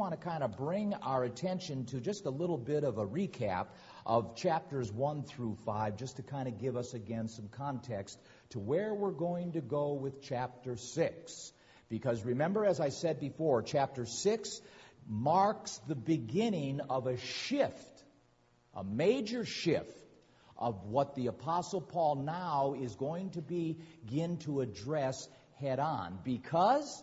want to kind of bring our attention to just a little bit of a recap of chapters 1 through 5, just to kind of give us again some context to where we're going to go with chapter 6. Because remember, as I said before, chapter 6 marks the beginning of a shift, a major shift of what the Apostle Paul now is going to begin to address head on. Because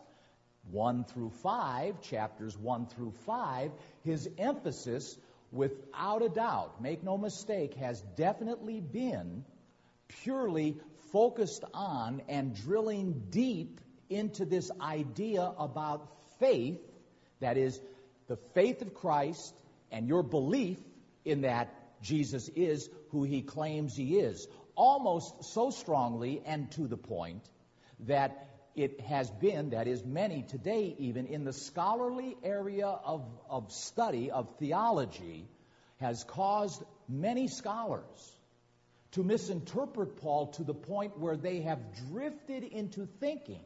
1 through 5, chapters 1 through 5, his emphasis, without a doubt, make no mistake, has definitely been purely focused on and drilling deep into this idea about faith, that is, the faith of Christ and your belief in that Jesus is who he claims he is, almost so strongly and to the point that it has been, that is, many today even, in the scholarly area of study, of theology, has caused many scholars to misinterpret Paul to the point where they have drifted into thinking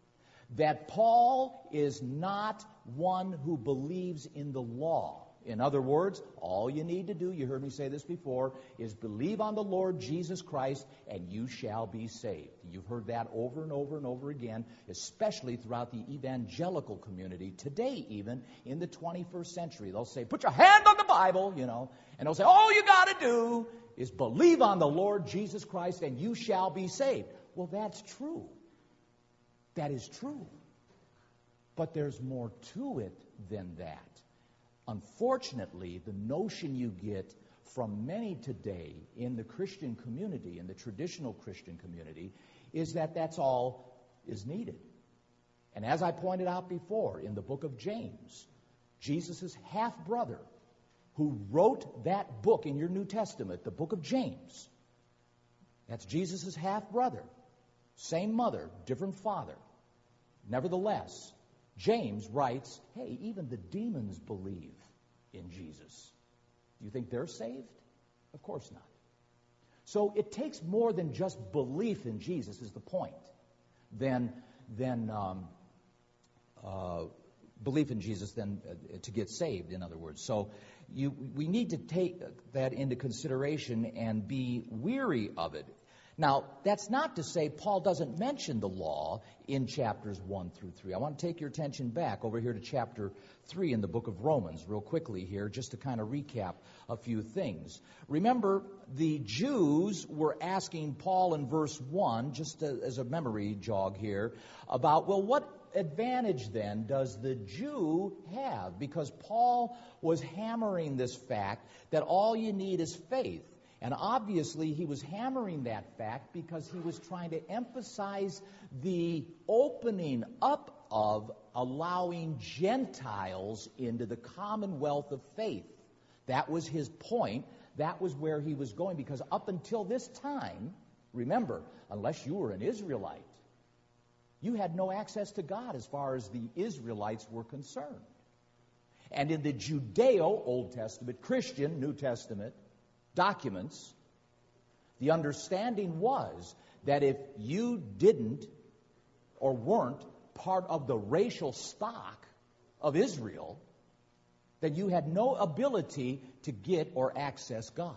that Paul is not one who believes in the law. In other words, all you need to do, you heard me say this before, is believe on the Lord Jesus Christ and you shall be saved. You've heard that over and over and over again, especially throughout the evangelical community, today even, in the 21st century. They'll say, put your hand on the Bible, and they'll say, all you got to do is believe on the Lord Jesus Christ and you shall be saved. Well, that's true. That is true. But there's more to it than that. Unfortunately, the notion you get from many today in the Christian community, in the traditional Christian community, is that that's all is needed. And as I pointed out before, in the book of James, Jesus' half-brother, who wrote that book in your New Testament, the book of James, that's Jesus' half-brother, same mother, different father. Nevertheless, James writes, hey, even the demons believe in Jesus. You think they're saved? Of course not. So it takes more than just belief in Jesus, is the point, than belief in Jesus than to get saved, in other words. So we need to take that into consideration and be weary of it. Now, that's not to say Paul doesn't mention the law in chapters 1 through 3. I want to take your attention back over here to chapter 3 in the book of Romans real quickly here, just to kind of recap a few things. Remember, the Jews were asking Paul in verse 1, just as a memory jog here, about, well, what advantage then does the Jew have? Because Paul was hammering this fact that all you need is faith. And obviously, he was hammering that fact because he was trying to emphasize the opening up of allowing Gentiles into the commonwealth of faith. That was his point. That was where he was going, because up until this time, remember, unless you were an Israelite, you had no access to God as far as the Israelites were concerned. And in the Judeo, Old Testament, Christian, New Testament, documents, the understanding was that if you didn't or weren't part of the racial stock of Israel, then you had no ability to get or access God.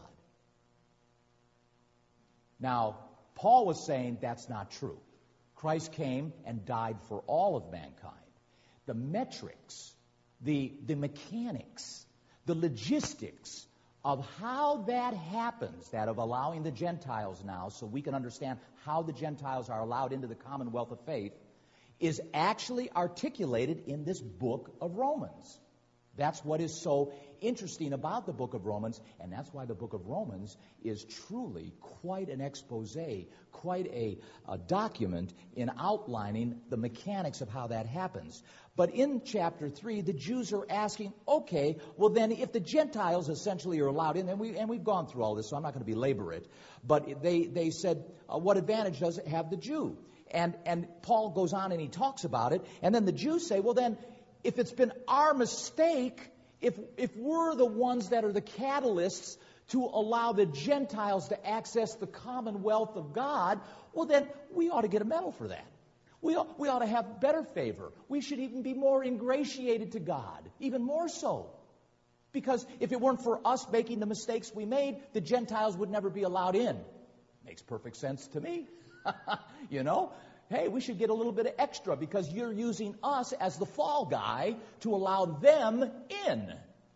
Now, Paul was saying that's not true. Christ came and died for all of mankind. The metrics, the mechanics, the logistics of how that happens, that of allowing the Gentiles now, so we can understand how the Gentiles are allowed into the commonwealth of faith, is actually articulated in this book of Romans. That's what is so interesting about the book of Romans, and that's why the book of Romans is truly quite an expose, quite a document in outlining the mechanics of how that happens. But in chapter 3, the Jews are asking, okay, well then if the Gentiles essentially are allowed in, and we've gone through all this, so I'm not going to belabor it, but they said, what advantage does it have the Jew? And Paul goes on and he talks about it, and then the Jews say, well then, if it's been our mistake, if we're the ones that are the catalysts to allow the Gentiles to access the commonwealth of God, well then we ought to get a medal for that. We ought to have better favor. We should even be more ingratiated to God, even more so. Because if it weren't for us making the mistakes we made, the Gentiles would never be allowed in. Makes perfect sense to me. You know? Hey, we should get a little bit of extra because you're using us as the fall guy to allow them in.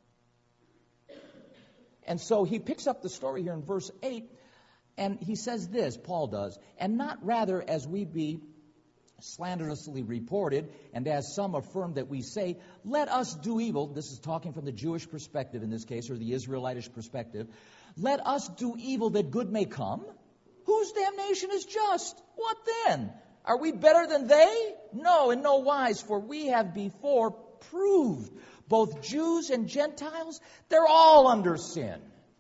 And so he picks up the story here in verse 8, and he says this, Paul does, and not rather as we be slanderously reported, and as some affirm that we say, let us do evil. This is talking from the Jewish perspective in this case, or the Israelitish perspective. Let us do evil that good may come. Whose damnation is just? What then? Are we better than they? No, in no wise, for we have before proved, both Jews and Gentiles, they're all under sin.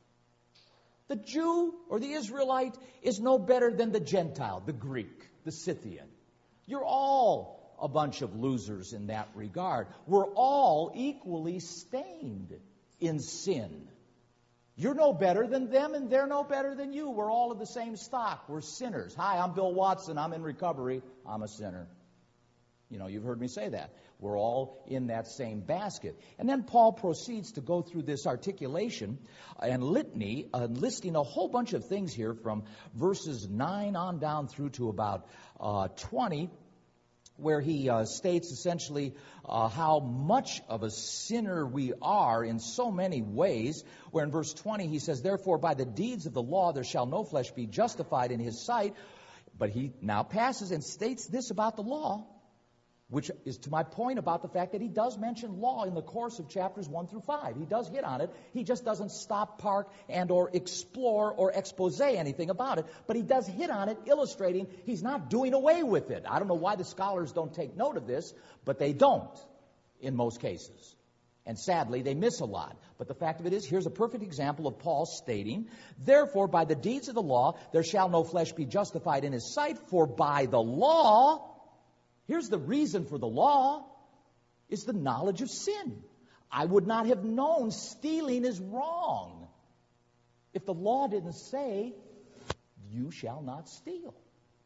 The Jew or the Israelite is no better than the Gentile, the Greek, the Scythian. You're all a bunch of losers in that regard. We're all equally stained in sin. You're no better than them, and they're no better than you. We're all of the same stock. We're sinners. Hi, I'm Bill Watson. I'm in recovery. I'm a sinner. You know, you've heard me say that. We're all in that same basket. And then Paul proceeds to go through this articulation and litany, listing a whole bunch of things here from verses 9 on down through to about 20, where he states essentially how much of a sinner we are in so many ways, where in verse 20 he says, therefore by the deeds of the law there shall no flesh be justified in his sight. But he now passes and states this about the law, which is to my point about the fact that he does mention law in the course of chapters 1 through 5. He does hit on it. He just doesn't stop, park, and or explore or expose anything about it. But he does hit on it, illustrating he's not doing away with it. I don't know why the scholars don't take note of this, but they don't in most cases. And sadly, they miss a lot. But the fact of it is, here's a perfect example of Paul stating, therefore, by the deeds of the law, there shall no flesh be justified in his sight, for by the law... Here's the reason for the law, is the knowledge of sin. I would not have known stealing is wrong if the law didn't say, you shall not steal.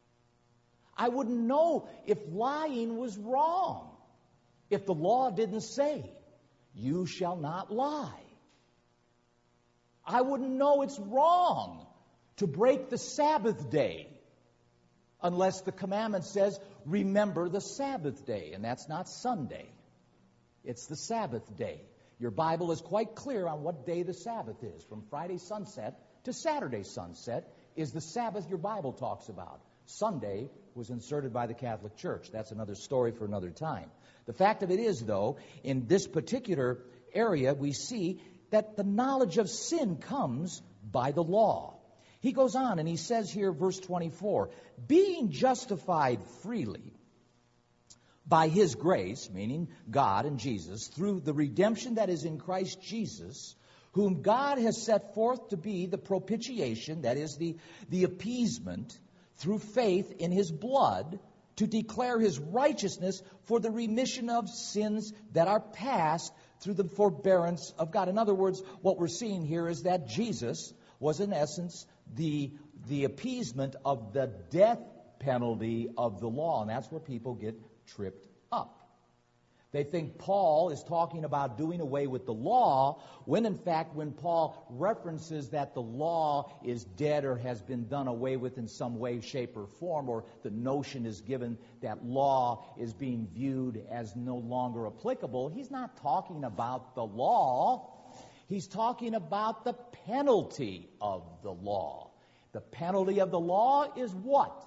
I wouldn't know if lying was wrong if the law didn't say, you shall not lie. I wouldn't know it's wrong to break the Sabbath day unless the commandment says, remember the Sabbath day. And that's not Sunday. It's the Sabbath day. Your Bible is quite clear on what day the Sabbath is. From Friday sunset to Saturday sunset is the Sabbath your Bible talks about. Sunday was inserted by the Catholic Church. That's another story for another time. The fact of it is, though, in this particular area, we see that the knowledge of sin comes by the law. He goes on and he says here, verse 24, being justified freely by his grace, meaning God and Jesus, through the redemption that is in Christ Jesus, whom God has set forth to be the propitiation, that is the appeasement, through faith in his blood, to declare his righteousness for the remission of sins that are past through the forbearance of God. In other words, what we're seeing here is that Jesus was in essence the appeasement of the death penalty of the law. And that's where people get tripped up. They think Paul is talking about doing away with the law, when in fact, when Paul references that the law is dead or has been done away with in some way, shape, or form, or the notion is given that law is being viewed as no longer applicable, he's not talking about the law. He's talking about the penalty of the law. The penalty of the law is what?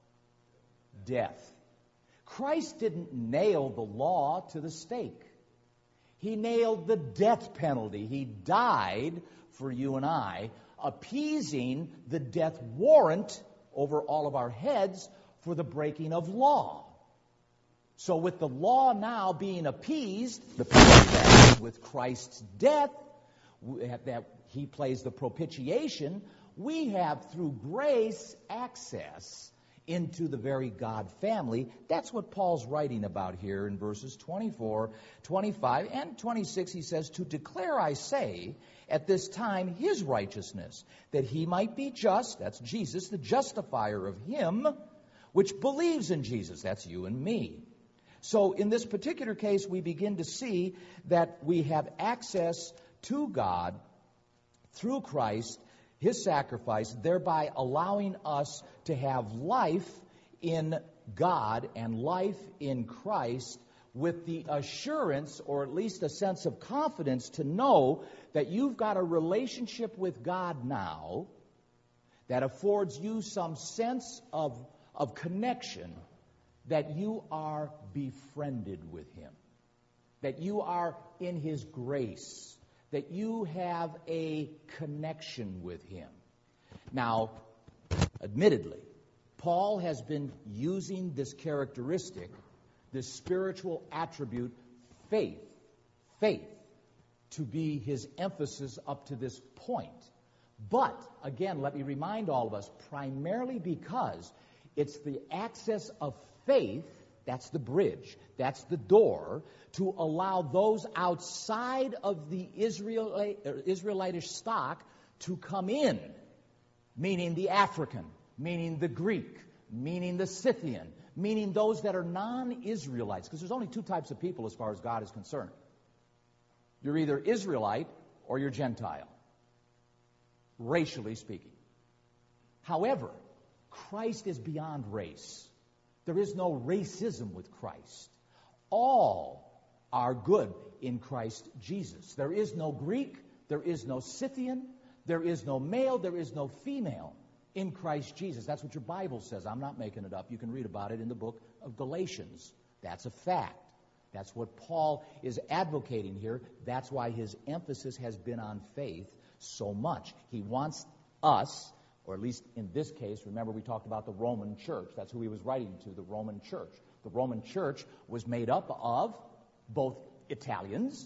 Death. Christ didn't nail the law to the stake. He nailed the death penalty. He died for you and I, appeasing the death warrant over all of our heads for the breaking of law. So with the law now being appeased, the penalty with Christ's death, that he plays the propitiation, we have through grace access into the very God family. That's what Paul's writing about here in verses 24, 25, and 26. He says, to declare, I say, at this time his righteousness, that he might be just, that's Jesus, the justifier of him which believes in Jesus. That's you and me. So in this particular case, we begin to see that we have access to God through Christ, His sacrifice, thereby allowing us to have life in God and life in Christ with the assurance, or at least a sense of confidence, to know that you've got a relationship with God now that affords you some sense of connection, that you are befriended with Him, that you are in His grace, that you have a connection with Him. Now, admittedly, Paul has been using this characteristic, this spiritual attribute, faith, to be his emphasis up to this point. But, again, let me remind all of us, primarily because it's the access of faith, that's the bridge, that's the door, to allow those outside of the Israelitish stock to come in, meaning the African, meaning the Greek, meaning the Scythian, meaning those that are non-Israelites, because there's only two types of people as far as God is concerned. You're either Israelite or you're Gentile, racially speaking. However, Christ is beyond race. There is no racism with Christ. All are good in Christ Jesus. There is no Greek, there is no Scythian, there is no male, there is no female in Christ Jesus. That's what your Bible says. I'm not making it up. You can read about it in the book of Galatians. That's a fact. That's what Paul is advocating here. That's why his emphasis has been on faith so much. He wants us, or at least in this case, remember we talked about the Roman church. That's who he was writing to, the Roman church. The Roman church was made up of both Italians,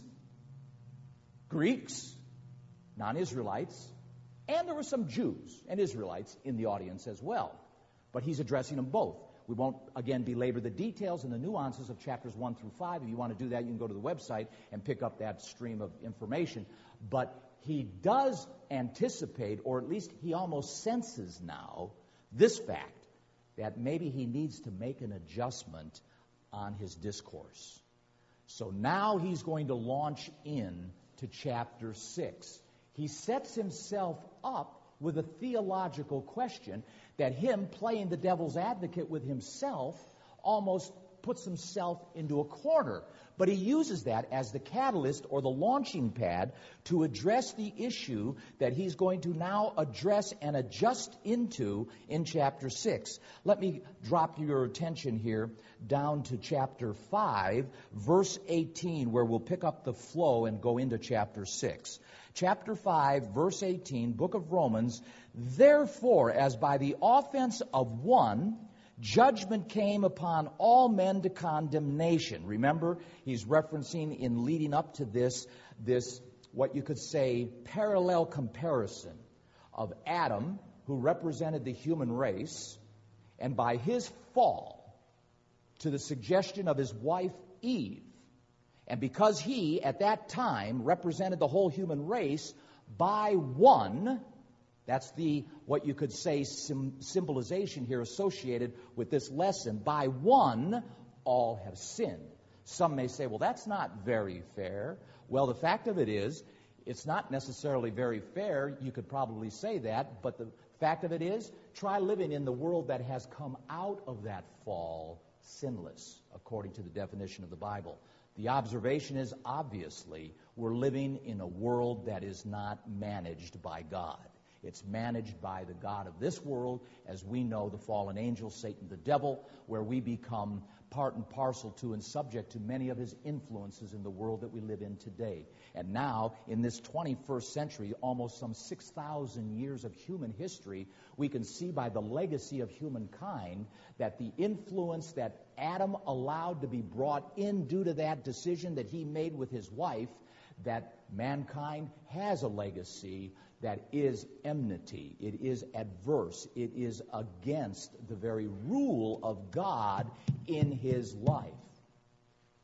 Greeks, non-Israelites, and there were some Jews and Israelites in the audience as well. But he's addressing them both. We won't, again, belabor the details and the nuances of chapters 1 through 5. If you want to do that, you can go to the website and pick up that stream of information. But he does anticipate, or at least he almost senses now, this fact, that maybe he needs to make an adjustment on his discourse. So now he's going to launch in to chapter 6. He sets himself up with a theological question that him playing the devil's advocate with himself almost puts himself into a corner. But he uses that as the catalyst or the launching pad to address the issue that he's going to now address and adjust into in chapter 6. Let me drop your attention here down to chapter 5, verse 18, where we'll pick up the flow and go into chapter 6. Chapter 5, verse 18, book of Romans, therefore, as by the offense of one, judgment came upon all men to condemnation. Remember, he's referencing in leading up to this what you could say parallel comparison of Adam, who represented the human race, and by his fall to the suggestion of his wife Eve. And because he, at that time, represented the whole human race by one, that's what you could say symbolization here associated with this lesson. By one, all have sinned. Some may say, well, that's not very fair. Well, the fact of it is, it's not necessarily very fair. You could probably say that. But the fact of it is, try living in the world that has come out of that fall sinless, according to the definition of the Bible. The observation is, obviously, we're living in a world that is not managed by God. It's managed by the God of this world, as we know, the fallen angel, Satan the devil, where we become part and parcel to and subject to many of his influences in the world that we live in today. And now, in this 21st century, almost some 6,000 years of human history, we can see by the legacy of humankind that the influence that Adam allowed to be brought in due to that decision that he made with his wife, that mankind has a legacy that is enmity. It is adverse. It is against the very rule of God in his life.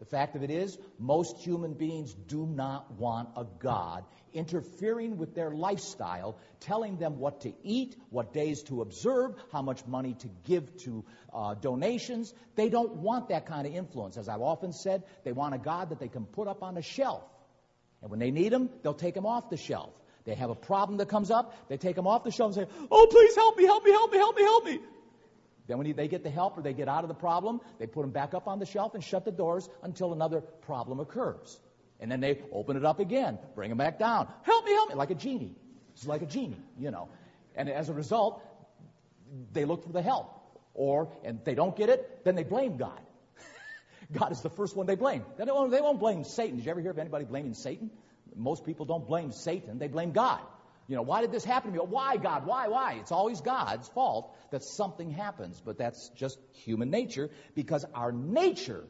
The fact of it is, most human beings do not want a God interfering with their lifestyle, telling them what to eat, what days to observe, how much money to give to donations. They don't want that kind of influence. As I've often said, they want a God that they can put up on a shelf. And when they need him, they'll take him off the shelf. They have a problem that comes up, they take him off the shelf and say, "Oh, please help me, help me, help me, help me, help me." Then when they get the help or they get out of the problem, they put them back up on the shelf and shut the doors until another problem occurs. And then they open it up again, bring them back down. "Help me, like a genie. It's like a genie, And as a result, they look for the help. And if they don't get it, then they blame God. God is the first one they blame. They won't blame Satan. Did you ever hear of anybody blaming Satan? Most people don't blame Satan. They blame God. Why did this happen to me? Why, God? Why? It's always God's fault that something happens. But that's just human nature, because our nature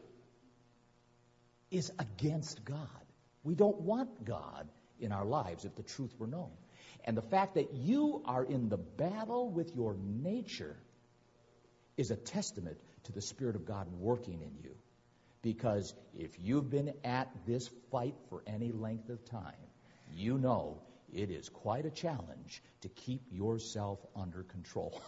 is against God. We don't want God in our lives if the truth were known. And the fact that you are in the battle with your nature is a testament to the Spirit of God working in you. Because if you've been at this fight for any length of time, you know it is quite a challenge to keep yourself under control.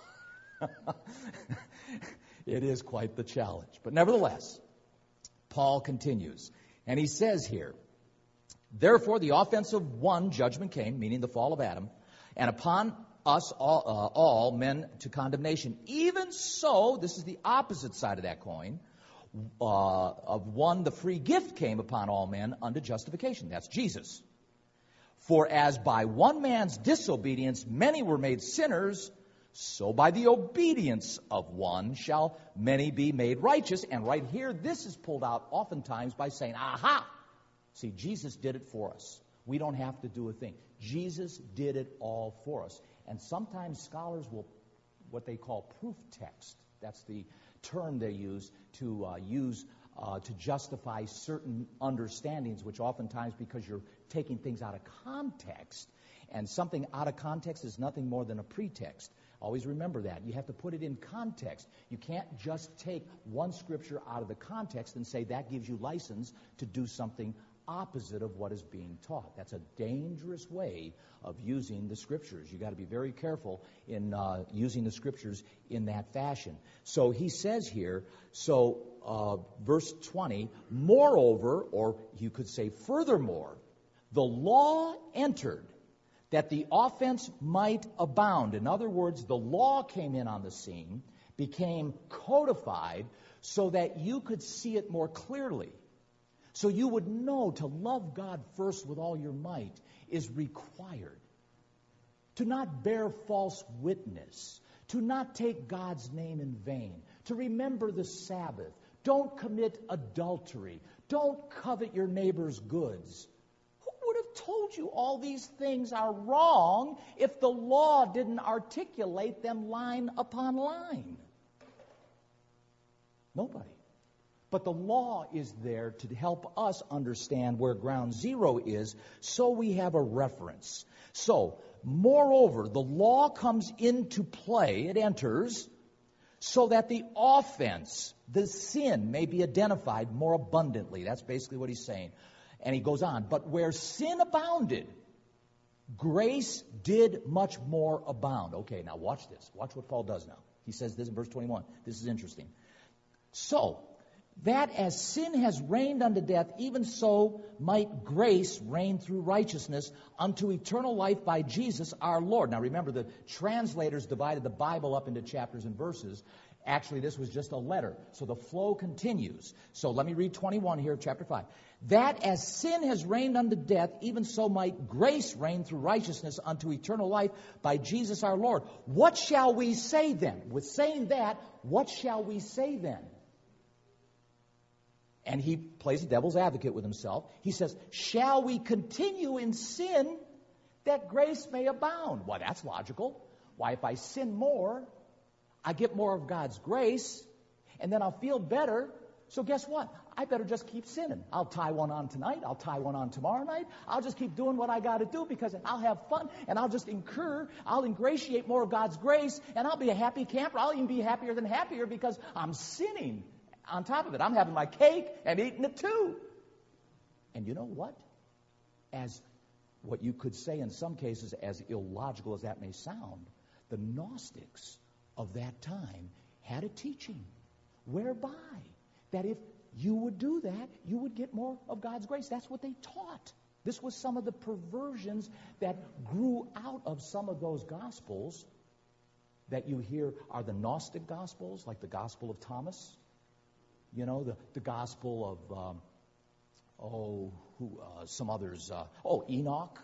It is quite the challenge. But nevertheless, Paul continues, and he says here, "Therefore the offense of one judgment came," meaning the fall of Adam, "and upon us all men to condemnation. Even so," this is the opposite side of that coin, "of one the free gift came upon all men unto justification." That's Jesus. "For as by one man's disobedience many were made sinners, so by the obedience of one shall many be made righteous." And right here, this is pulled out oftentimes by saying, aha! See, Jesus did it for us. We don't have to do a thing. Jesus did it all for us. And sometimes scholars will, what they call proof text. That's the term they use to justify certain understandings, which oftentimes, because you're taking things out of context, and something out of context is nothing more than a pretext. Always remember that. You have to put it in context. You can't just take one scripture out of the context and say that gives you license to do something opposite of what is being taught. That's a dangerous way of using the scriptures. You've got to be very careful in using the scriptures in that fashion. So he says here, verse 20, "Moreover," or you could say furthermore, "the law entered that the offense might abound." In other words, the law came in on the scene, became codified so that you could see it more clearly. So you would know to love God first with all your might is required. To not bear false witness. To not take God's name in vain. To remember the Sabbath. Don't commit adultery. Don't covet your neighbor's goods. Who would have told you all these things are wrong if the law didn't articulate them line upon line? Nobody. But the law is there to help us understand where ground zero is, so we have a reference. So, moreover, the law comes into play, it enters, so that the offense, the sin, may be identified more abundantly. That's basically what he's saying. And he goes on, "But where sin abounded, grace did much more abound." Okay, now watch this. Watch what Paul does now. He says this in verse 21. This is interesting. "So, that as sin has reigned unto death, even so might grace reign through righteousness unto eternal life by Jesus our Lord." Now remember, the translators divided the Bible up into chapters and verses. Actually, this was just a letter. So the flow continues. So let me read 21 here, chapter 5. "That as sin has reigned unto death, even so might grace reign through righteousness unto eternal life by Jesus our Lord. What shall we say then?" With saying that, what shall we say then? And he plays the devil's advocate with himself. He says, "Shall we continue in sin that grace may abound?" Well, that's logical. Why, if I sin more, I get more of God's grace, and then I'll feel better. So guess what? I better just keep sinning. I'll tie one on tonight. I'll tie one on tomorrow night. I'll just keep doing what I got to do because I'll have fun, and I'll ingratiate more of God's grace, and I'll be a happy camper. I'll even be happier than happier because I'm sinning. on top of it. I'm having my cake and eating it too. And you know what? As what you could say in some cases, as illogical as that may sound, the Gnostics of that time had a teaching whereby that if you would do that, you would get more of God's grace. That's what they taught. This was some of the perversions that grew out of some of those gospels that you hear are the Gnostic gospels, like the Gospel of Thomas. You know, the Gospel of, some others, Enoch.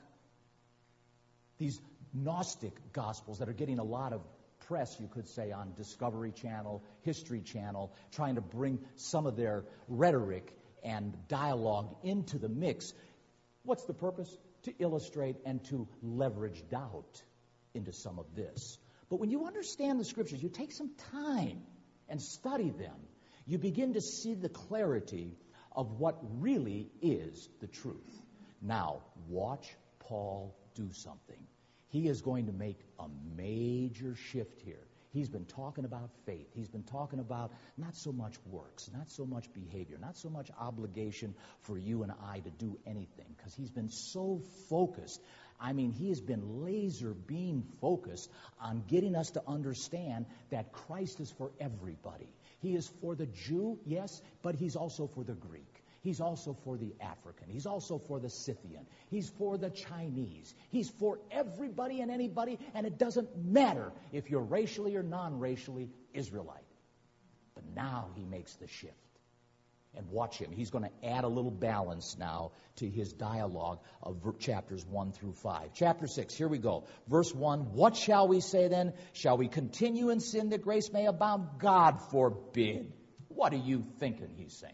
These Gnostic gospels that are getting a lot of press, you could say, on Discovery Channel, History Channel, trying to bring some of their rhetoric and dialogue into the mix. What's the purpose? To illustrate and to leverage doubt into some of this. But when you understand the Scriptures, you take some time and study them, you begin to see the clarity of what really is the truth. Now, watch Paul do something. He is going to make a major shift here. He's been talking about faith. He's been talking about not so much works, not so much behavior, not so much obligation for you and I to do anything, because he's been so focused. I mean, he has been laser beam focused on getting us to understand that Christ is for everybody. He is for the Jew, yes, but he's also for the Greek. He's also for the African. He's also for the Scythian. He's for the Chinese. He's for everybody and anybody, and it doesn't matter if you're racially or non-racially Israelite. But now he makes the shift. And watch him. He's going to add a little balance now to his dialogue of chapters 1 through 5. Chapter 6, here we go. Verse 1, what shall we say then? Shall we continue in sin that grace may abound? God forbid. What are you thinking he's saying?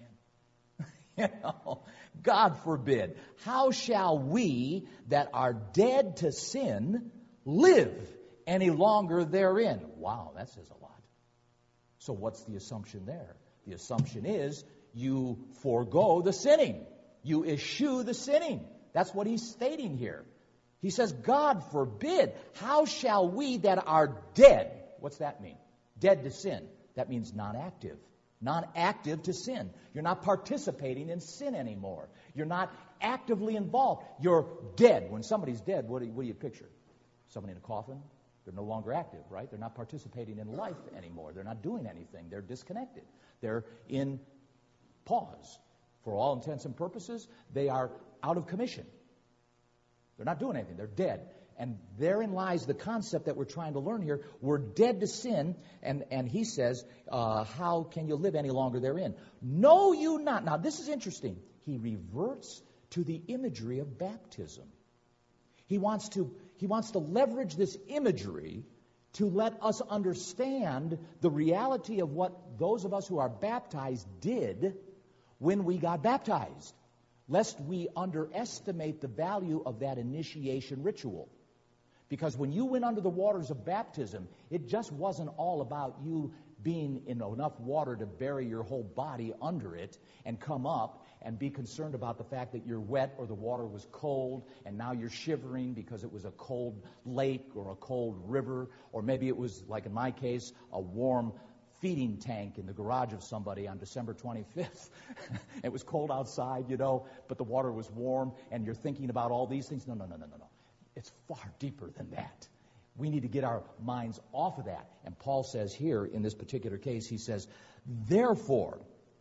You know, God forbid. How shall we that are dead to sin live any longer therein? Wow, that says a lot. So what's the assumption there? The assumption is you forego the sinning. You eschew the sinning. That's what he's stating here. He says, God forbid. How shall we that are dead? What's that mean? Dead to sin. That means non-active. Non-active to sin. You're not participating in sin anymore. You're not actively involved. You're dead. When somebody's dead, what do you picture? Somebody in a coffin? They're no longer active, right? They're not participating in life anymore. They're not doing anything. They're disconnected. They're in pause. For all intents and purposes, they are out of commission. They're not doing anything. They're dead. And therein lies the concept that we're trying to learn here. We're dead to sin, and he says, how can you live any longer therein? Know you not. Now, this is interesting. He reverts to the imagery of baptism. He wants to leverage this imagery to let us understand the reality of what those of us who are baptized did when we got baptized, lest we underestimate the value of that initiation ritual. Because when you went under the waters of baptism, it just wasn't all about you being in enough water to bury your whole body under it and come up and be concerned about the fact that you're wet or the water was cold and now you're shivering because it was a cold lake or a cold river, or maybe it was, like in my case, a warm feeding tank in the garage of somebody on December 25th. It was cold outside, but the water was warm, and you're thinking about all these things. No. It's far deeper than that. We need to get our minds off of that. And Paul says here, in this particular case, he says, therefore,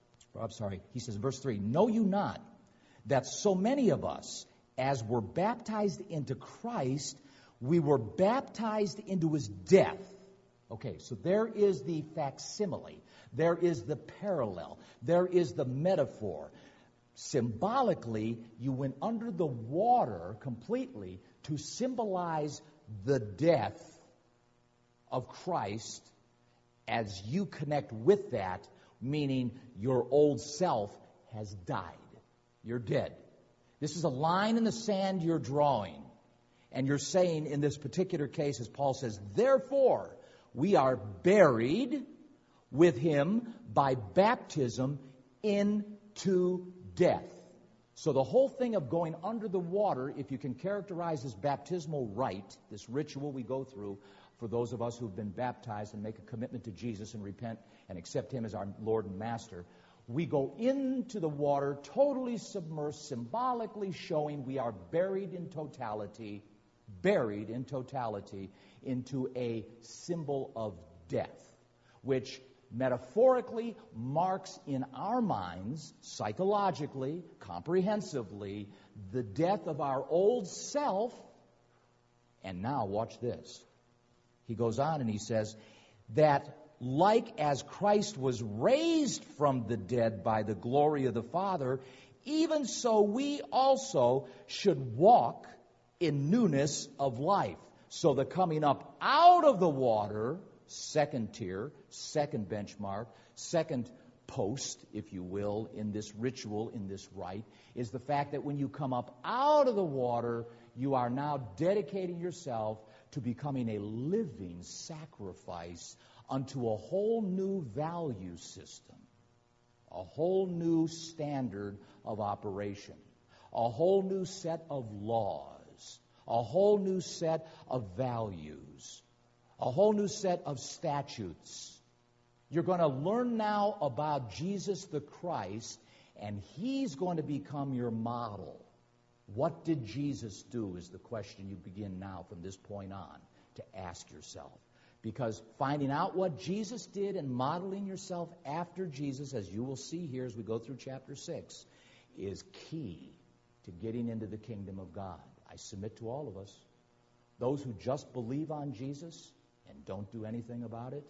he says in verse 3, know you not that so many of us, as were baptized into Christ, we were baptized into his death. Okay, so there is the facsimile. There is the parallel. There is the metaphor. Symbolically, you went under the water completely to symbolize the death of Christ as you connect with that, meaning your old self has died. You're dead. This is a line in the sand you're drawing. And you're saying in this particular case, as Paul says, therefore, we are buried with him by baptism into death. So the whole thing of going under the water, if you can characterize this baptismal rite, this ritual we go through for those of us who've been baptized and make a commitment to Jesus and repent and accept Him as our Lord and Master, we go into the water totally submersed, symbolically showing we are buried in totality into a symbol of death, which metaphorically marks in our minds, psychologically, comprehensively, the death of our old self. And now, watch this. He goes on and he says that like as Christ was raised from the dead by the glory of the Father, even so we also should walk in newness of life. So the coming up out of the water, second tier, second benchmark, second post, if you will, in this ritual, in this rite, is the fact that when you come up out of the water, you are now dedicating yourself to becoming a living sacrifice unto a whole new value system, a whole new standard of operation, a whole new set of laws, a whole new set of values, a whole new set of statutes. You're going to learn now about Jesus the Christ, and He's going to become your model. What did Jesus do is the question you begin now from this point on to ask yourself. Because finding out what Jesus did and modeling yourself after Jesus, as you will see here as we go through chapter 6, is key to getting into the kingdom of God. I submit to all of us, those who just believe on Jesus and don't do anything about it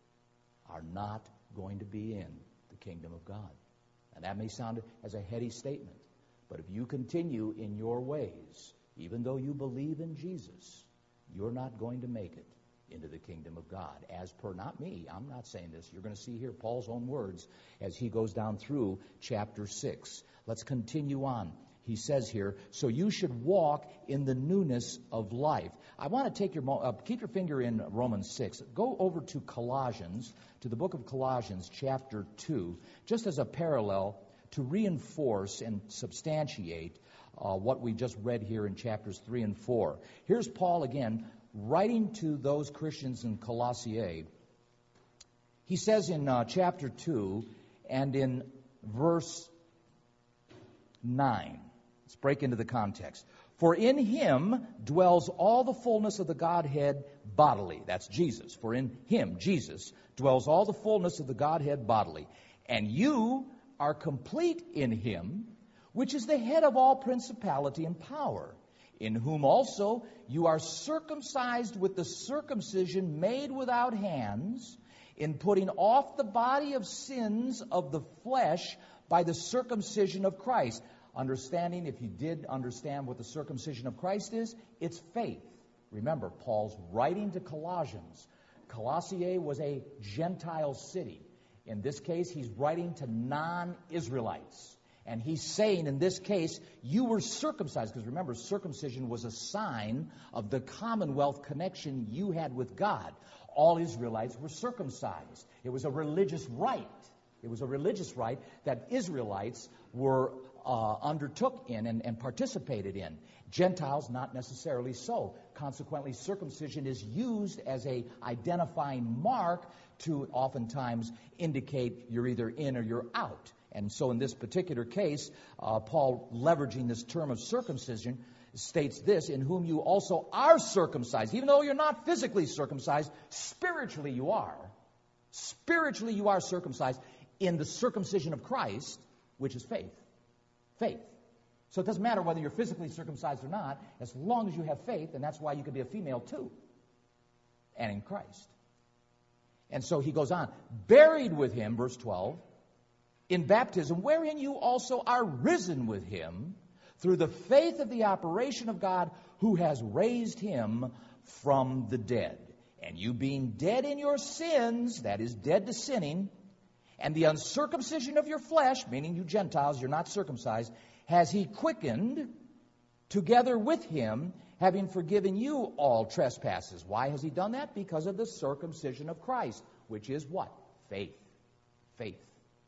are not going to be in the kingdom of God. And that may sound as a heady statement, but if you continue in your ways, even though you believe in Jesus, you're not going to make it into the kingdom of God. As per, not me, I'm not saying this. You're going to see here Paul's own words as he goes down through chapter 6. Let's continue on. He says here, so you should walk in the newness of life. I want to take keep your finger in Romans 6. Go over to Colossians, to the book of Colossians, chapter 2, just as a parallel to reinforce and substantiate what we just read here in chapters 3 and 4. Here's Paul again, writing to those Christians in Colossae. He says in chapter 2 and in verse 9, let's break into the context. For in Him dwells all the fullness of the Godhead bodily. That's Jesus. For in Him, Jesus, dwells all the fullness of the Godhead bodily. And you are complete in Him, which is the head of all principality and power, in whom also you are circumcised with the circumcision made without hands, in putting off the body of sins of the flesh by the circumcision of Christ. Understanding, if you did understand what the circumcision of Christ is, it's faith. Remember, Paul's writing to Colossians. Colossae was a Gentile city. In this case, he's writing to non-Israelites. And he's saying, in this case, you were circumcised. Because remember, circumcision was a sign of the commonwealth connection you had with God. All Israelites were circumcised. It was a religious rite. It was a religious rite that Israelites were undertook in and participated in. Gentiles, not necessarily so. Consequently, circumcision is used as a identifying mark to oftentimes indicate you're either in or you're out. And so in this particular case, Paul, leveraging this term of circumcision, states this, in whom you also are circumcised. Even though you're not physically circumcised, spiritually you are. Spiritually you are circumcised in the circumcision of Christ, which is faith. Faith. So it doesn't matter whether you're physically circumcised or not, as long as you have faith, and that's why you can be a female too, and in Christ. And so he goes on, buried with Him, verse 12, in baptism, wherein you also are risen with Him through the faith of the operation of God, who has raised Him from the dead. And you being dead in your sins, that is, dead to sinning, and the uncircumcision of your flesh, meaning you Gentiles, you're not circumcised, has He quickened together with Him, having forgiven you all trespasses. Why has He done that? Because of the circumcision of Christ, which is what? Faith. Faith.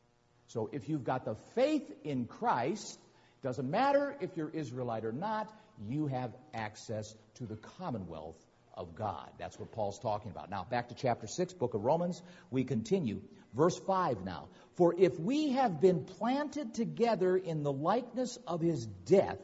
So if you've got the faith in Christ, doesn't matter if you're Israelite or not, you have access to the commonwealth of God. That's what Paul's talking about. Now, back to chapter 6, book of Romans. We continue. Verse 5 now. For if we have been planted together in the likeness of his death,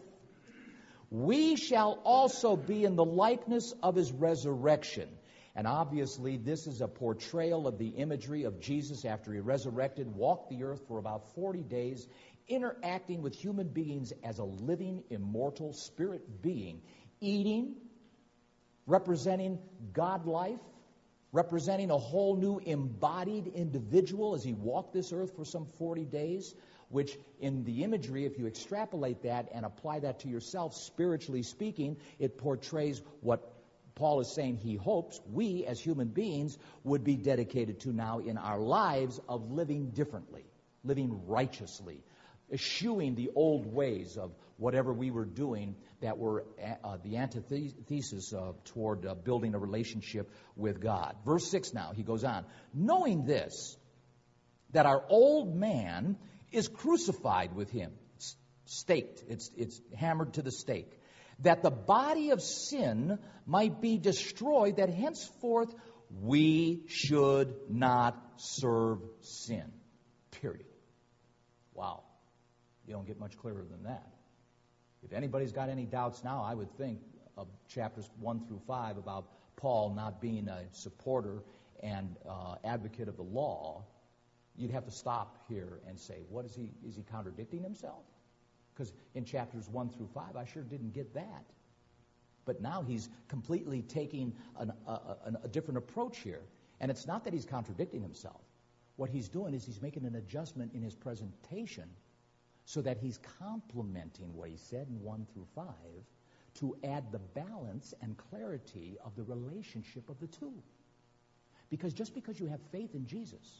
we shall also be in the likeness of his resurrection. And obviously, this is a portrayal of the imagery of Jesus after he resurrected, walked the earth for about 40 days, interacting with human beings as a living, immortal spirit being, eating, representing God life, representing a whole new embodied individual as he walked this earth for some 40 days, which in the imagery, if you extrapolate that and apply that to yourself, spiritually speaking, it portrays what Paul is saying he hopes we as human beings would be dedicated to now in our lives of living differently, living righteously, eschewing the old ways of whatever we were doing that were the antithesis toward building a relationship with God. Verse 6 now, he goes on. Knowing this, that our old man is crucified with him. It's staked. It's hammered to the stake. That the body of sin might be destroyed, that henceforth we should not serve sin. Period. Wow. You don't get much clearer than that. If anybody's got any doubts now, I would think of chapters 1 through 5 about Paul not being a supporter and advocate of the law, you'd have to stop here and say, what is he contradicting himself? Because in chapters 1 through 5, I sure didn't get that. But now he's completely taking a different approach here. And it's not that he's contradicting himself. What he's doing is he's making an adjustment in his presentation so that he's complementing what he said in 1 through 5 to add the balance and clarity of the relationship of the two. Because just because you have faith in Jesus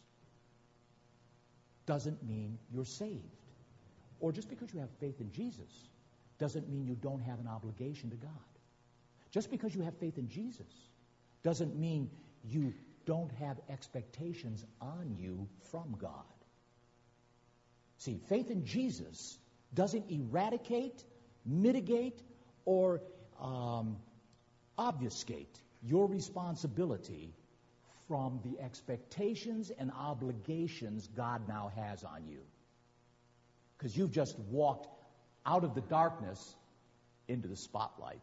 doesn't mean you're saved. Or just because you have faith in Jesus doesn't mean you don't have an obligation to God. Just because you have faith in Jesus doesn't mean you don't have expectations on you from God. See, faith in Jesus doesn't eradicate, mitigate, or obfuscate your responsibility from the expectations and obligations God now has on you. Because you've just walked out of the darkness into the spotlight.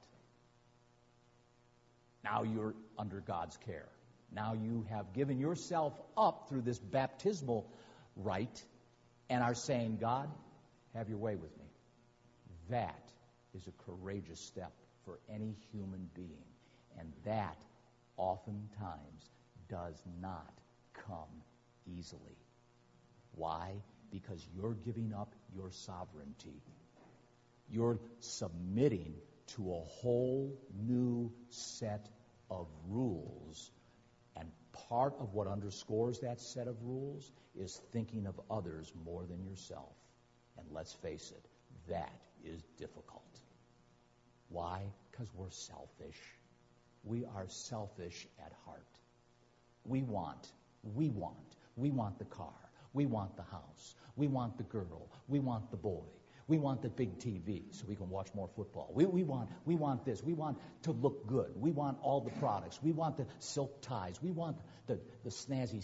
Now you're under God's care. Now you have given yourself up through this baptismal rite and are saying, God, have your way with me. That is a courageous step for any human being. And that oftentimes does not come easily. Why? Because you're giving up your sovereignty. You're submitting to a whole new set of rules. And part of what underscores that set of rules is thinking of others more than yourself. And let's face it, that is difficult. Why? Because we're selfish. We are selfish at heart. We want the car. We want the house. We want the girl. We want the boy. We want the big TV so we can watch more football. We want this. We want to look good. We want all the products. We want the silk ties. We want the snazzy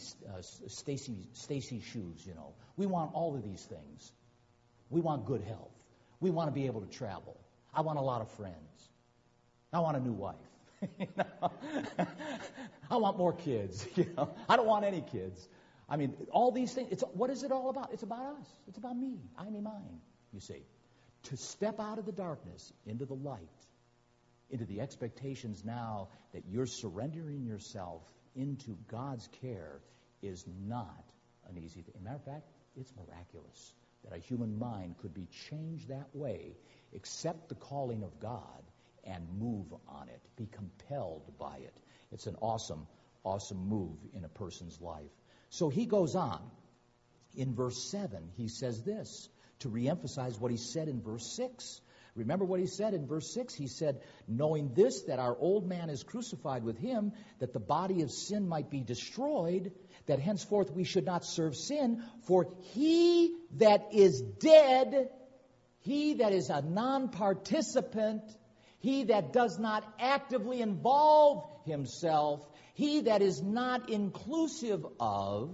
Stacy shoes, you know. We want all of these things. We want good health. We want to be able to travel. I want a lot of friends. I want a new wife. You know? I want more kids. You know? I don't want any kids. I mean, all these things, what is it all about? It's about us. It's about me. I, me, mine, you see. To step out of the darkness into the light, into the expectations now that you're surrendering yourself into God's care is not an easy thing. As a matter of fact, it's miraculous that a human mind could be changed that way, accept the calling of God, and move on it, be compelled by it. It's an awesome, awesome move in a person's life. So he goes on. In verse 7, he says this, to reemphasize what he said in verse 6. Remember what he said in verse 6? He said, knowing this, that our old man is crucified with him, that the body of sin might be destroyed, that henceforth we should not serve sin, for he that is dead, he that is a non-participant, He that does not actively involve himself, he that is not inclusive of,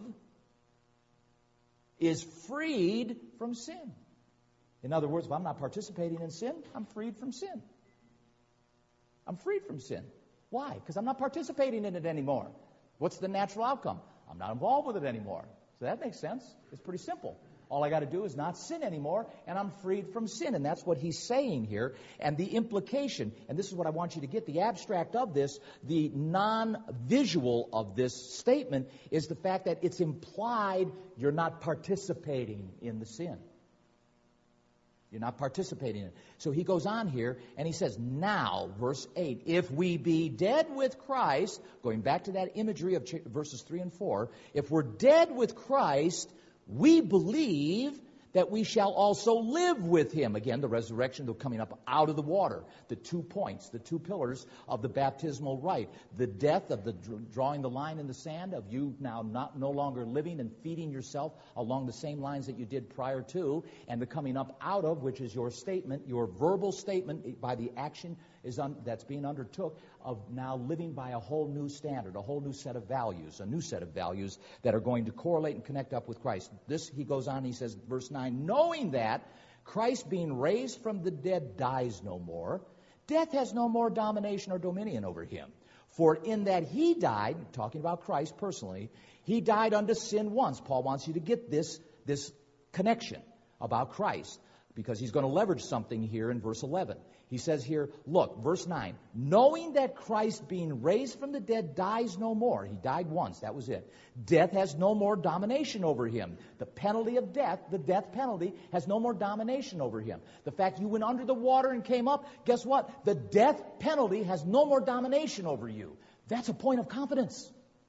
is freed from sin. In other words, if I'm not participating in sin, I'm freed from sin. I'm freed from sin. Why? Because I'm not participating in it anymore. What's the natural outcome? I'm not involved with it anymore. So that makes sense. It's pretty simple. All I got to do is not sin anymore, and I'm freed from sin. And that's what he's saying here. And the implication, and this is what I want you to get, the abstract of this, the non-visual of this statement, is the fact that it's implied you're not participating in the sin. You're not participating in it. So he goes on here, and he says, now, verse 8, if we be dead with Christ, going back to that imagery of verses 3 and 4, if we're dead with Christ, we believe that we shall also live with him. Again, the resurrection, the coming up out of the water. The 2 points, the 2 pillars of the baptismal rite. The death of the drawing the line in the sand, of you now no longer living and feeding yourself along the same lines that you did prior to. And the coming up out of, which is your statement, your verbal statement by the action that's being undertook, of now living by a whole new standard, a whole new set of values, a new set of values that are going to correlate and connect up with Christ. This, he goes on, he says, verse 9, knowing that Christ being raised from the dead dies no more, death has no more domination or dominion over him. For in that he died, talking about Christ personally, he died unto sin once. Paul wants you to get this connection about Christ, because he's going to leverage something here in verse 11. He says here, look, verse 9, knowing that Christ being raised from the dead dies no more. He died once, that was it. Death has no more domination over him. The penalty of death, the death penalty, has no more domination over him. The fact you went under the water and came up, guess what? The death penalty has no more domination over you. That's a point of confidence.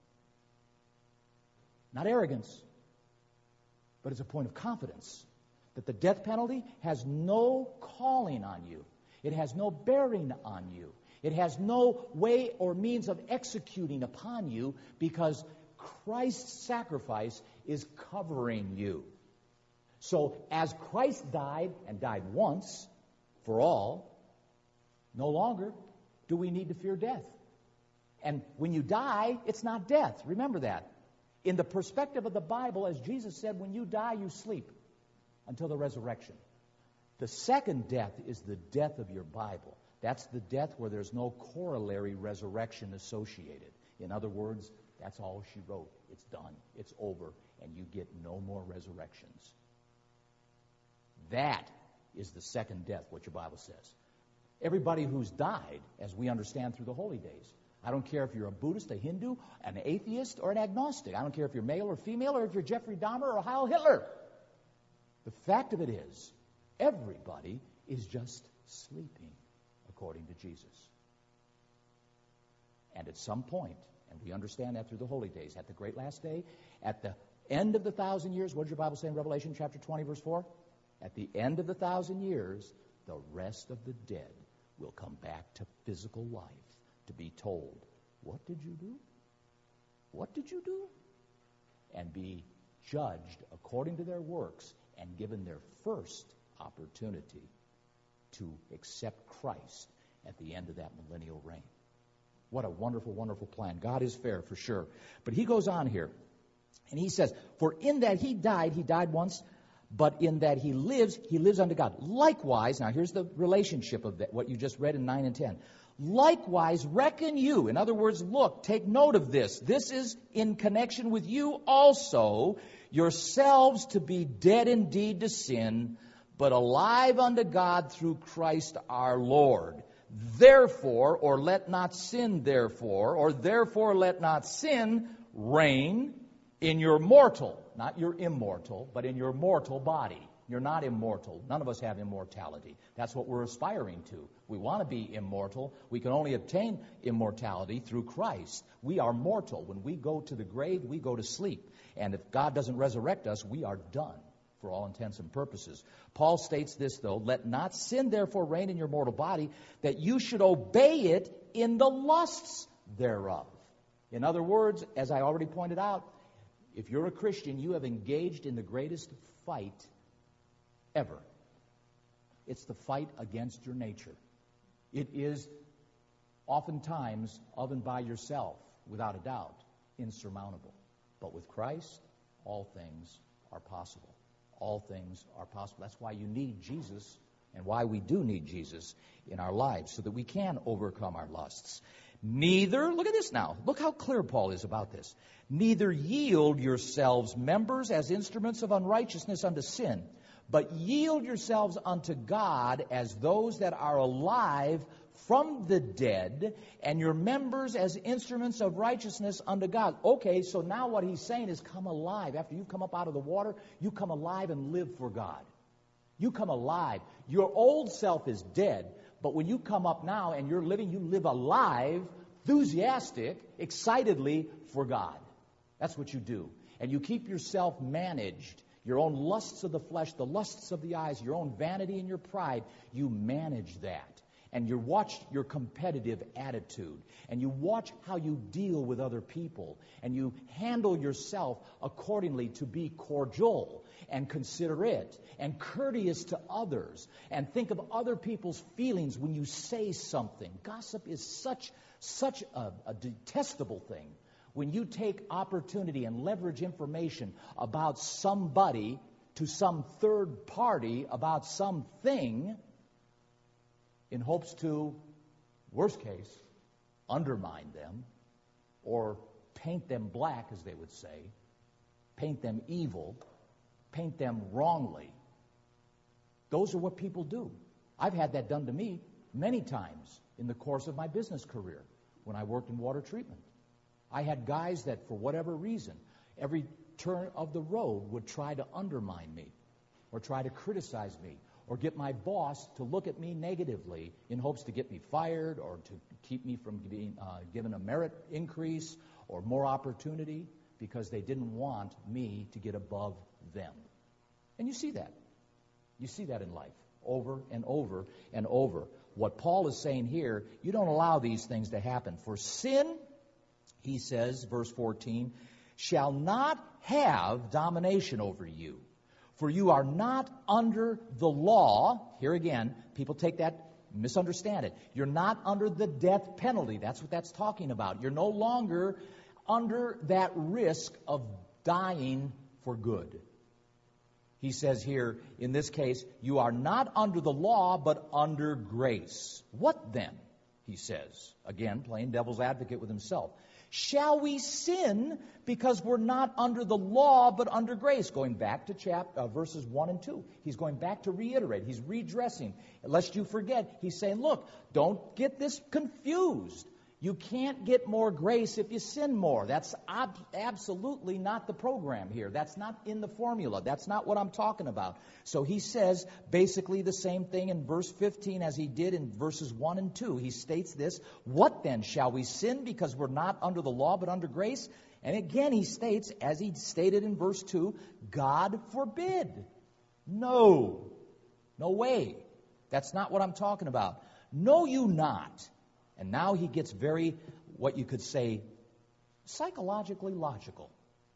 Not arrogance, but it's a point of confidence that the death penalty has no calling on you. It has no bearing on you. It has no way or means of executing upon you, because Christ's sacrifice is covering you. So as Christ died, and died once for all, no longer do we need to fear death. And when you die, it's not death. Remember that. In the perspective of the Bible, as Jesus said, when you die, you sleep until the resurrection. The second death is the death of your Bible. That's the death where there's no corollary resurrection associated. In other words, that's all she wrote. It's done. It's over. And you get no more resurrections. That is the second death, what your Bible says. Everybody who's died, as we understand through the holy days, I don't care if you're a Buddhist, a Hindu, an atheist, or an agnostic. I don't care if you're male or female, or if you're Jeffrey Dahmer or Heil Hitler. The fact of it is, everybody is just sleeping, according to Jesus. And at some point, and we understand that through the holy days, at the great last day, at the end of the 1,000 years, what does your Bible say in Revelation chapter 20, verse 4? At the end of the 1,000 years, the rest of the dead will come back to physical life to be told, what did you do? What did you do? And be judged according to their works and given their first opportunity to accept Christ at the end of that millennial reign. What a wonderful, wonderful plan. God is fair for sure. But he goes on here, and he says, for in that he died once, but in that he lives unto God. Likewise, now here's the relationship of that, what you just read in 9 and 10. Likewise, reckon you. In other words, look, take note of this. This is in connection with you also, yourselves to be dead indeed to sin, but alive unto God through Christ our Lord. Therefore, or let not sin therefore, or therefore let not sin reign in your mortal, not your immortal, but in your mortal body. You're not immortal. None of us have immortality. That's what we're aspiring to. We want to be immortal. We can only obtain immortality through Christ. We are mortal. When we go to the grave, we go to sleep. And if God doesn't resurrect us, we are done for all intents and purposes. Paul states this, though, let not sin therefore reign in your mortal body, that you should obey it in the lusts thereof. In other words, as I already pointed out, if you're a Christian, you have engaged in the greatest fight ever. It's the fight against your nature. It is oftentimes of and by yourself, without a doubt, insurmountable. But with Christ, all things are possible. All things are possible. That's why you need Jesus, and why we do need Jesus in our lives, so that we can overcome our lusts. Neither, look at this now, look how clear Paul is about this. Neither yield yourselves members as instruments of unrighteousness unto sin, but yield yourselves unto God as those that are alive from the dead, and your members as instruments of righteousness unto God. Okay, so now what he's saying is come alive. After you come up out of the water, you come alive and live for God. You come alive. Your old self is dead, but when you come up now and you're living, you live alive, enthusiastic, excitedly for God. That's what you do. And you keep yourself managed. Your own lusts of the flesh, the lusts of the eyes, your own vanity and your pride, you manage that. And you watch your competitive attitude. And you watch how you deal with other people. And you handle yourself accordingly to be cordial and considerate and courteous to others. And think of other people's feelings when you say something. Gossip is such a detestable thing. When you take opportunity and leverage information about somebody to some third party about something in hopes to, worst case, undermine them or paint them black, as they would say, paint them evil, paint them wrongly. Those are what people do. I've had that done to me many times in the course of my business career when I worked in water treatment. I had guys that, for whatever reason, every turn of the road would try to undermine me or try to criticize me or get my boss to look at me negatively in hopes to get me fired or to keep me from being given a merit increase or more opportunity, because they didn't want me to get above them. And you see that. You see that in life over and over and over. What Paul is saying here, you don't allow these things to happen. For sin, he says, verse 14, shall not have domination over you. For you are not under the law. Here again, people take that, misunderstand it. You're not under the death penalty. That's what that's talking about. You're no longer under that risk of dying for good. He says here, in this case, you are not under the law, but under grace. What then? He says, again, playing devil's advocate with himself. Shall we sin because we're not under the law but under grace? Going back to verses 1 and 2. He's going back to reiterate. He's redressing. Lest you forget, he's saying, look, don't get this confused. You can't get more grace if you sin more. That's absolutely not the program here. That's not in the formula. That's not what I'm talking about. So he says basically the same thing in verse 15 as he did in verses 1 and 2. He states this, what then? Shall we sin because we're not under the law but under grace? And again he states, as he stated in verse 2, God forbid. No. No way. That's not what I'm talking about. Know you not. And now he gets very, what you could say, psychologically logical.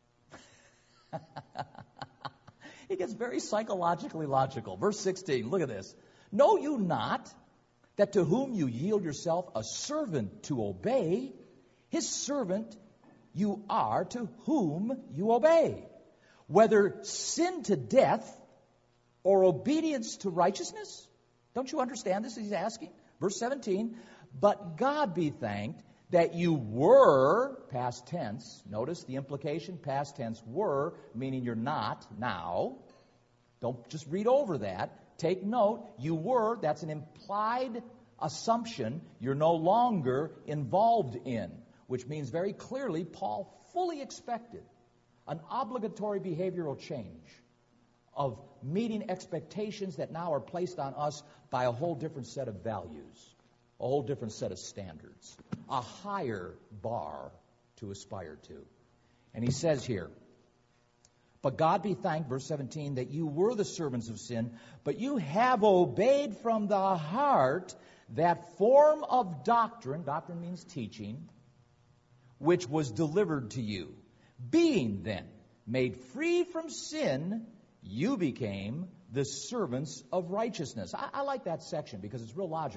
He gets very psychologically logical. Verse 16, look at this. Know you not that to whom you yield yourself a servant to obey, his servant you are to whom you obey, whether sin to death or obedience to righteousness? Don't you understand this? He's asking. Verse 17, but God be thanked that you were, past tense, notice the implication, past tense, were, meaning you're not now. Don't just read over that. Take note, you were, that's an implied assumption you're no longer involved in, which means very clearly Paul fully expected an obligatory behavioral change of meeting expectations that now are placed on us by a whole different set of values. A whole different set of standards, a higher bar to aspire to. And he says here, but God be thanked, verse 17, that you were the servants of sin, but you have obeyed from the heart that form of doctrine means teaching, which was delivered to you. Being then made free from sin, you became the servants of righteousness. I like that section because it's real logical.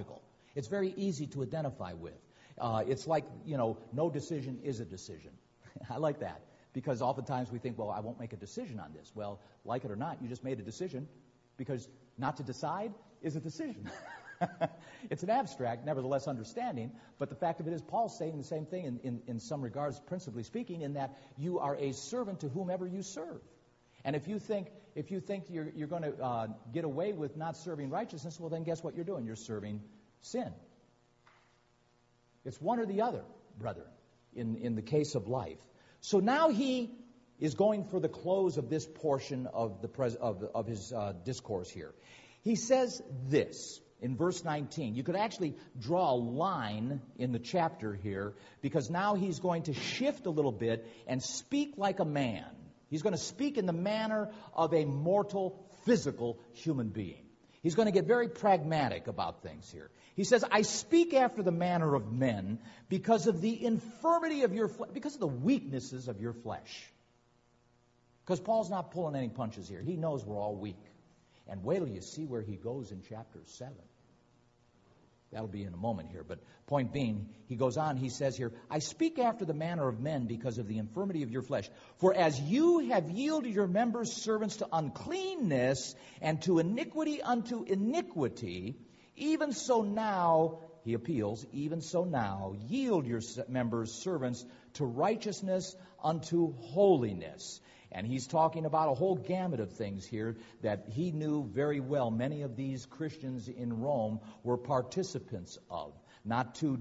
It's very easy to identify with. It's like, no decision is a decision. I like that, because oftentimes we think, well, I won't make a decision on this. Well, like it or not, you just made a decision, because not to decide is a decision. It's an abstract, nevertheless understanding, but the fact of it is Paul's saying the same thing in some regards, principally speaking, in that you are a servant to whomever you serve. And if you think you're going to get away with not serving righteousness, well, then guess what you're doing? You're serving sin. It's one or the other, brethren, in the case of life. So now he is going for the close of this portion of his discourse here. He says this in verse 19. You could actually draw a line in the chapter here, because now he's going to shift a little bit and speak like a man. He's going to speak in the manner of a mortal, physical human being. He's going to get very pragmatic about things here. He says, I speak after the manner of men because of the infirmity of your flesh, because of the weaknesses of your flesh. Because Paul's not pulling any punches here. He knows we're all weak. And wait till you see where he goes in chapter 7. That'll be in a moment here. But point being, he goes on, he says here, I speak after the manner of men because of the infirmity of your flesh. For as you have yielded your members servants to uncleanness and to iniquity unto iniquity, even so now, he appeals, even so now, yield your members servants to righteousness unto holiness. And he's talking about a whole gamut of things here that he knew very well many of these Christians in Rome were participants of. Not to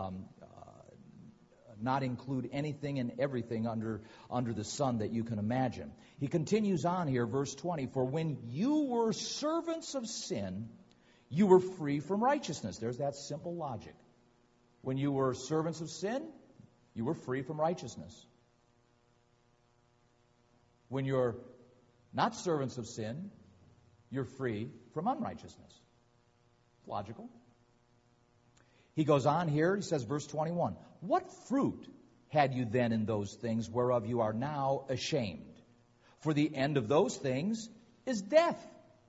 not include anything and everything under the sun that you can imagine. He continues on here, verse 20, for when you were servants of sin, you were free from righteousness. There's that simple logic. When you were servants of sin, you were free from righteousness. When you're not servants of sin, you're free from unrighteousness. Logical. He goes on here, he says, verse 21, what fruit had you then in those things whereof you are now ashamed? For the end of those things is death.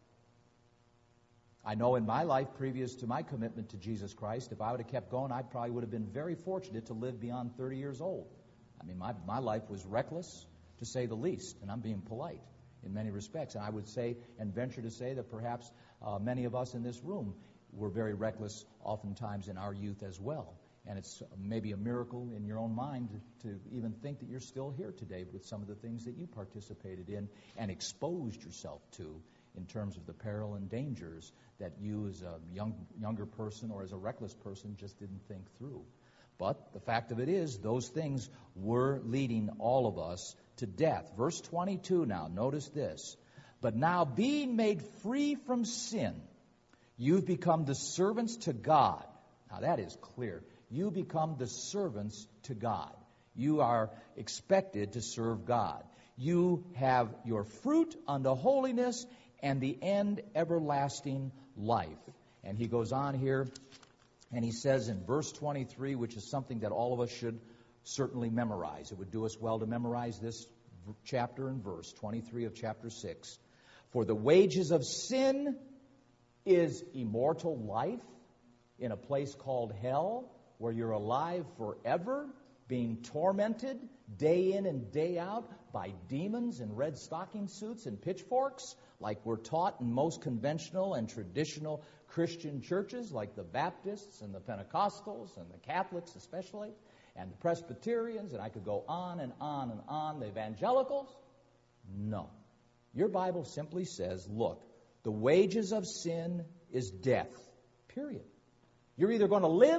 I know in my life, previous to my commitment to Jesus Christ, if I would have kept going, I probably would have been very fortunate to live beyond 30 years old. I mean, my life was reckless, to say the least, and I'm being polite in many respects. And I would say and venture to say that perhaps many of us in this room were very reckless oftentimes in our youth as well. And it's maybe a miracle in your own mind to even think that you're still here today with some of the things that you participated in and exposed yourself to in terms of the peril and dangers that you as a younger person or as a reckless person just didn't think through. But the fact of it is, those things were leading all of us to death. Verse 22 now, notice this. But now being made free from sin, you've become the servants to God. Now that is clear. You become the servants to God. You are expected to serve God. You have your fruit unto holiness and the end everlasting life. And he goes on here and he says in verse 23, which is something that all of us should certainly memorize. It would do us well to memorize this chapter and verse 23 of chapter 6. For the wages of sin is immortal life in a place called hell, where you're alive forever, being tormented day in and day out by demons in red stocking suits and pitchforks, like we're taught in most conventional and traditional Christian churches, like the Baptists and the Pentecostals and the Catholics especially, and the Presbyterians, and I could go on and on and on, the evangelicals. No. Your Bible simply says, look, the wages of sin is death, period. You're either going to live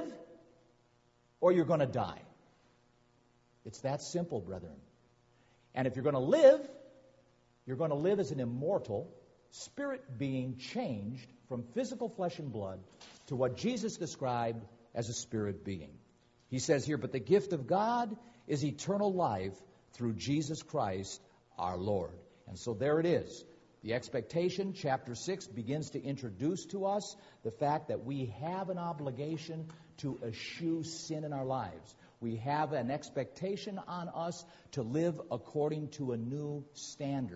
or you're going to die. It's that simple, brethren. And if you're going to live as an immortal spirit being changed from physical flesh and blood to what Jesus described as a spirit being. He says here, but the gift of God is eternal life through Jesus Christ our Lord. And so there it is. The expectation, chapter 6, begins to introduce to us the fact that we have an obligation to eschew sin in our lives. We have an expectation on us to live according to a new standard.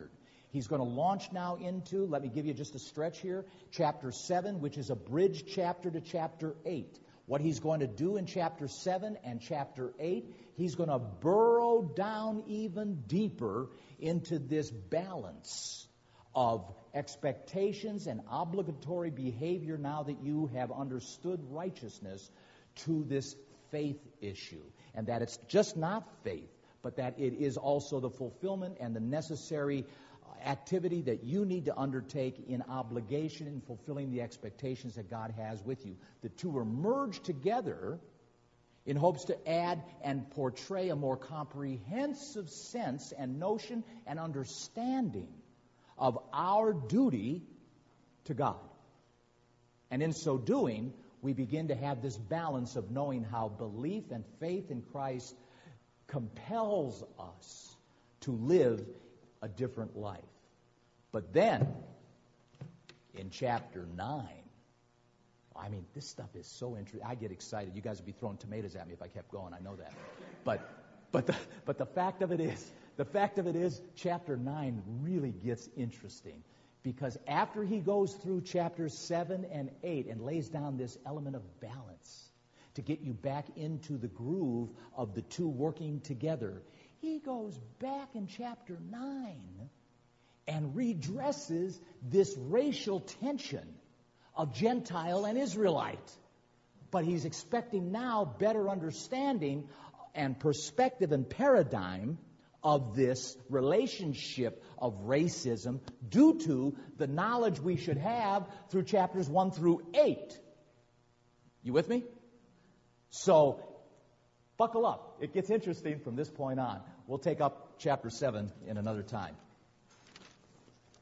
He's going to launch now into, let me give you just a stretch here, chapter 7, which is a bridge chapter to chapter 8. What he's going to do in chapter 7 and chapter 8, he's going to burrow down even deeper into this balance of expectations and obligatory behavior now that you have understood righteousness to this faith issue. And that it's just not faith, but that it is also the fulfillment and the necessary activity that you need to undertake in obligation in fulfilling the expectations that God has with you. The two are merged together in hopes to add and portray a more comprehensive sense and notion and understanding of our duty to God. And in so doing, we begin to have this balance of knowing how belief and faith in Christ compels us to live a different life. But then, in chapter 9, I mean, this stuff is so interesting. I get excited. You guys would be throwing tomatoes at me if I kept going. I know that. But the fact of it is, chapter 9 really gets interesting. Because after he goes through chapters 7 and 8 and lays down this element of balance to get you back into the groove of the two working together, he goes back in chapter 9 and redresses this racial tension of Gentile and Israelite. But he's expecting now better understanding and perspective and paradigm of this relationship of racism due to the knowledge we should have through chapters 1 through 8. You with me? So, buckle up. It gets interesting from this point on. We'll take up chapter 7 in another time.